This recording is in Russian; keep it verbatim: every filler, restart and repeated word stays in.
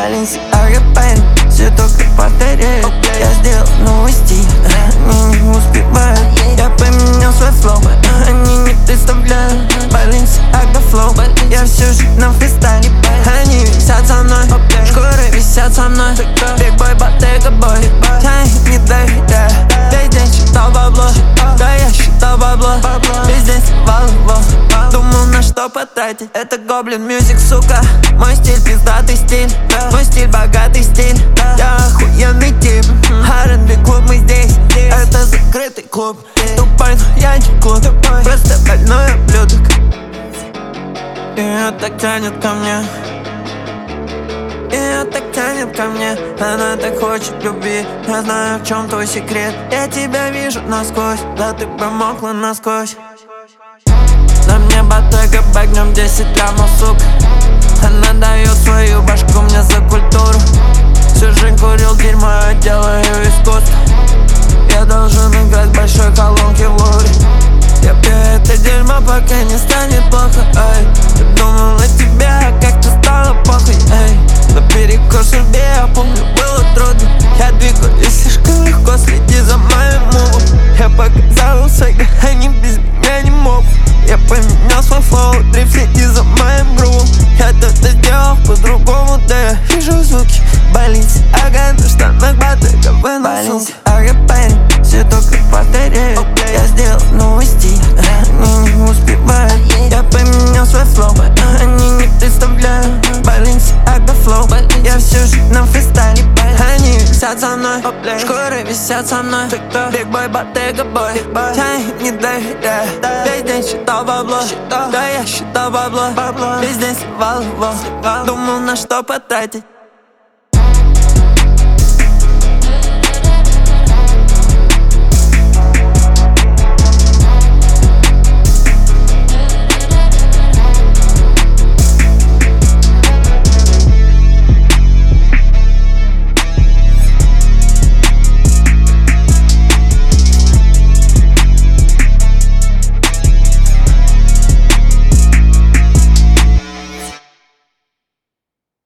Balenciaga парень, все только повторяю. Я сделал новый стиль, они не успевают. Я поменял свой флоу, они не представляют. Balenciaga flow, я всю жизнь на фристайле. Они висят со мной, шкуры висят со мной. Big boy, Bottega boy, я их не доверяю. Весь день считал бабло, да я считал бабло. Весь день сливал его, думал на что потратить. Это Гоблин Мьюзик, сука. Мой стиль пиздатый стиль, мой стиль богатый стиль. Я охуенный тип, ар энд би клуб мы здесь. Это закрытый клуб, тупой, но я не клуб. Просто больной ублюдок. Ее так тянет ко мне, ее так тянет ко мне. Она так хочет любви. Я знаю, в чем твой секрет. Я тебя вижу насквозь, да ты промокла насквозь. На мне Bottega бэк, днем десять граммов, сука. Она дает свою башку мне за культуру. Всю жизнь курил дерьмо, я делаю искусство. Я должен играть в большой колонке в Лувре. Я пью это дерьмо, пока не станет плохо, эй. Я думал о тебе, а как-то стало похуй, эй. На перекур судьбе, я помню, было трудно. Я двигаюсь слишком легко, следи за моим мувом. Я показал своих, они без меня не могут. Я поменял свой флоу, дрифт, следи за моим грувом. Я это сделал по-другому, да я вижу звуки. Balenciaga на штанах, Bottega в носу. Balenciaga парень, все только повторяю. Я сделал новый стиль, они не успевают. Я поменял свой флоу, они не представляют. Balenciaga flow, я всю жизнь на фристайле. Они висят со мной, шкуры висят со мной. Big boy, Bottega boy, я им не доверяю. Весь день считал бабло, да я считал бабло. Весь день сливал его, думал на что потратить.